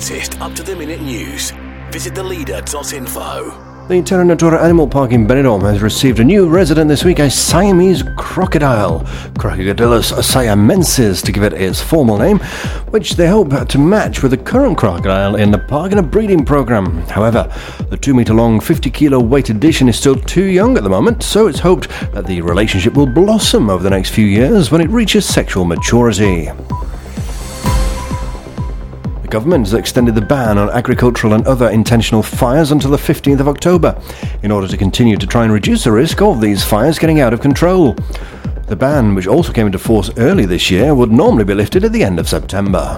latest up-to-the-minute news, visit theleader.info. The Terra Natura Animal Park in Benidorm has received a new resident this week, a Siamese crocodile, Crocodilus siamensis to give it its formal name, which they hope to match with the current crocodile in the park in a breeding program. However, the 2-metre-long, 50-kilo weight addition is still too young at the moment, so it's hoped that the relationship will blossom over the next few years when it reaches sexual maturity. The government has extended the ban on agricultural and other intentional fires until the 15th of October in order to continue to try and reduce the risk of these fires getting out of control. The ban, which also came into force early this year, would normally be lifted at the end of September.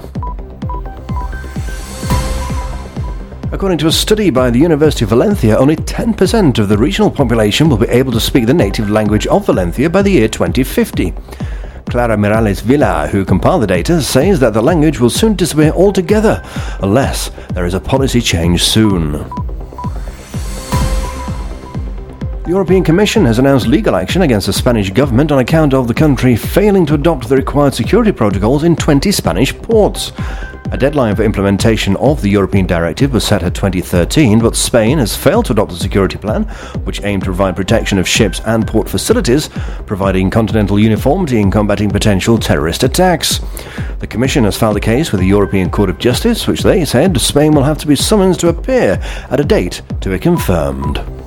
According to a study by the University of Valencia, only 10% of the regional population will be able to speak the native language of Valencia by the year 2050. Clara Miralles Villa, who compiled the data, says that the language will soon disappear altogether unless there is a policy change soon. The European Commission has announced legal action against the Spanish government on account of the country failing to adopt the required security protocols in 20 Spanish ports. A deadline for implementation of the European directive was set at 2013, but Spain has failed to adopt the security plan, which aimed to provide protection of ships and port facilities, providing continental uniformity in combating potential terrorist attacks. The Commission has filed a case with the European Court of Justice, which they said Spain will have to be summoned to appear at a date to be confirmed.